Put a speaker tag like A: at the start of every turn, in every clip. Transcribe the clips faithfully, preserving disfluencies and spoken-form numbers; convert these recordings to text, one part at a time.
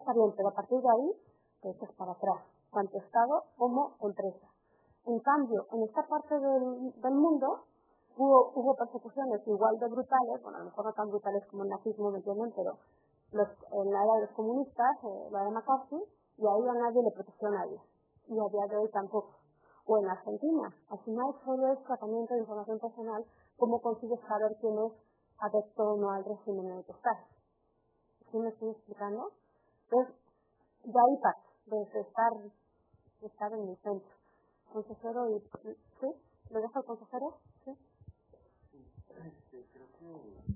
A: está bien, pero a partir de ahí te echas para atrás, tanto Estado como empresa. En cambio, en esta parte del, del mundo hubo, hubo persecuciones igual de brutales, bueno, a lo mejor no tan brutales como el nazismo, ¿me entienden? Pero los, en la era de los comunistas, eh, la de McCarthy, y ahí a nadie le protegió a nadie. Y a día de hoy tampoco. O en Argentina, al final solo es tratamiento de información personal, cómo consigues saber quién es adepto o no al régimen en el que estás. ¿Sí me estoy explicando? Entonces, de ahí parte, de estar, de estar en el centro. Consejero, y, ¿sí? ¿Lo dejo al consejero? ¿Sí?
B: Este, creo que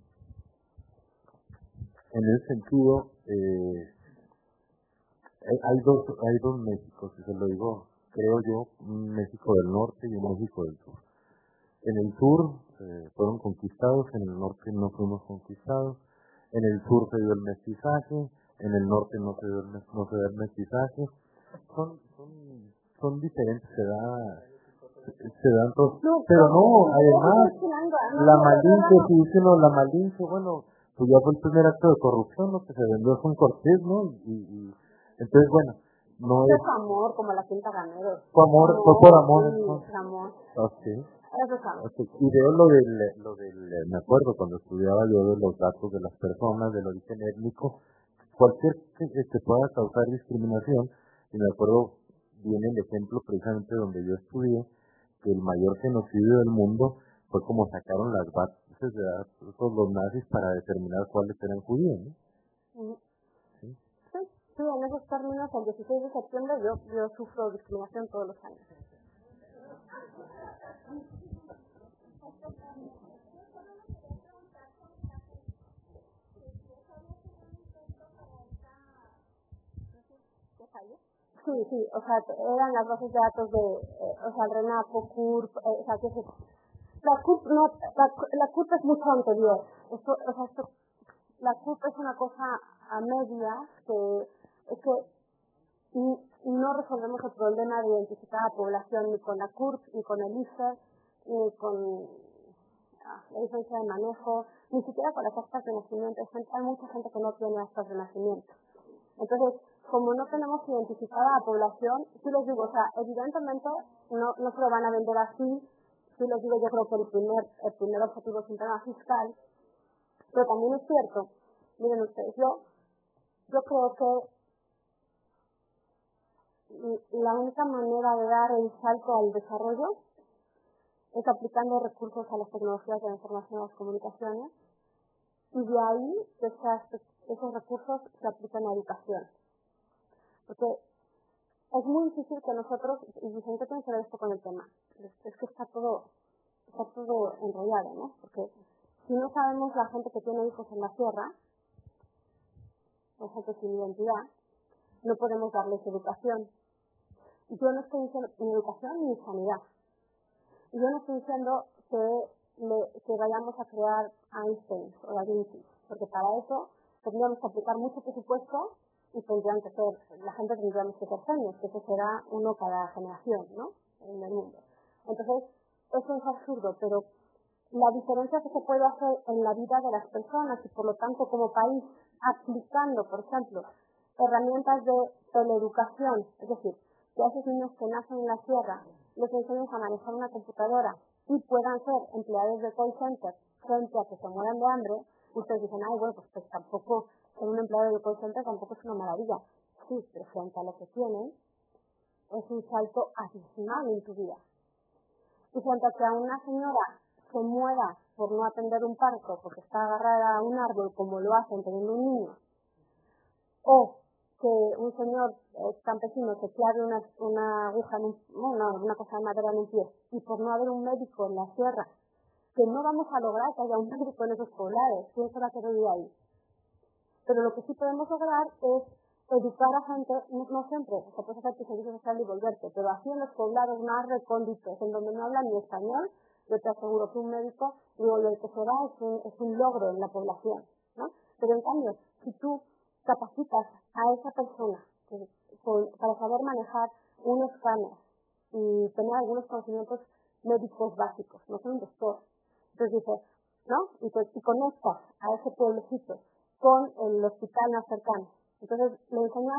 B: en ese sentido, eh, hay, hay dos hay dos Méxicos, y se lo digo, creo yo, un México del norte y un México del sur. En el sur eh, fueron conquistados, en el norte no fuimos conquistados, en el sur se dio el mestizaje, en el norte no se dio el, no se dio el mestizaje. Son, son, son diferentes, se da, se dan todos, pero no, además, la Malinche, si dice no, la Malinche, bueno, pues ya fue el primer acto de corrupción, lo que se vendió fue un Cortés, ¿no? Y, y entonces, bueno, no es...
A: Fue amor, como la Quinta Ganero.
B: Fue amor, fue por amor.
A: Sí,
B: ¿no?
A: amor.
B: Okay.
A: Eso es amor.
B: Okay. Y veo lo del, lo del, me acuerdo cuando estudiaba yo de los datos de las personas, del origen étnico, cualquier que, que pueda causar discriminación, y me acuerdo viene el ejemplo precisamente donde yo estudié, que el mayor genocidio del mundo fue como sacaron las bases de datos los nazis para determinar cuáles eran judíos, ¿no?
A: Uh-huh. ¿Sí? Sí, sí, en esos términos, el dieciséis de septiembre yo, yo sufro discriminación todos los años. Sí, sí, o sea, eran las bases de datos de, eh, o sea, el RENAPO, CURP, eh, o sea, que es, la CURP no, la, la CURP es mucho anterior, esto, o sea, esto, la CURP es una cosa a medias que, es que y, y no resolvemos el problema de identificar a la población ni con la CURP, ni con el I F E, ni con ah, la licencia de manejo, ni siquiera con las actas de nacimiento. Hay mucha gente que no tiene actas de nacimiento. Entonces, como no tenemos identificada a la población, sí les digo, o sea, evidentemente no, no se lo van a vender así, sí les digo, yo creo que el primer, el primer objetivo es un tema fiscal, pero también es cierto, miren ustedes, yo, yo creo que la única manera de dar el salto al desarrollo es aplicando recursos a las tecnologías de la información y las comunicaciones, y de ahí que esas, esos recursos se aplican a educación. Porque es muy difícil que nosotros, y Vicente tiene que ver esto con el tema, es, es que está todo, está todo enrollado, ¿no? Porque si no sabemos la gente que tiene hijos en la sierra, o gente sin identidad, no podemos darles educación. Y yo no estoy diciendo ni educación ni sanidad. Y yo no estoy diciendo que, le, que vayamos a crear Einstein o Da Vinci, porque para eso tendríamos que aplicar mucho presupuesto y tendrían que ser, la gente tendríamos que ser genios, que eso será uno cada generación, ¿no? En el mundo. Entonces, eso es absurdo, pero la diferencia que se puede hacer en la vida de las personas y por lo tanto como país, aplicando, por ejemplo, herramientas de teleeducación, es decir, que a esos niños que nacen en la sierra les enseñan a manejar una computadora y puedan ser empleados de call center frente a que se mueran de hambre, ustedes dicen, ay, bueno, pues, pues tampoco ser un empleado de call center tampoco es una maravilla. Sí, pero frente a lo que tienen, es un salto abismal en tu vida. Y frente a que a una señora se muera por no atender un parto porque está agarrada a un árbol como lo hacen teniendo un niño, o que un señor eh, campesino se clave una, una aguja, en un, una, una cosa de madera en un pie, y por no haber un médico en la sierra, que no vamos a lograr que haya un médico en esos poblados, ¿quién se va a querer ir ahí? Pero lo que sí podemos lograr es educar a gente, no, no siempre, se puede hacer tu servicio social y volverte, pero así en los poblados más recónditos, en donde no hablan ni español, yo te aseguro que un médico, digo, lo que será es un, es un logro en la población, ¿no? Pero en cambio, si tú capacitas a esa persona que, con, para saber manejar un escáner y tener algunos conocimientos médicos básicos, no soy un doctor, entonces dices, ¿no? Y, te, y conectas a ese pueblecito con el hospital más cercano. Y Entonces, le enseñas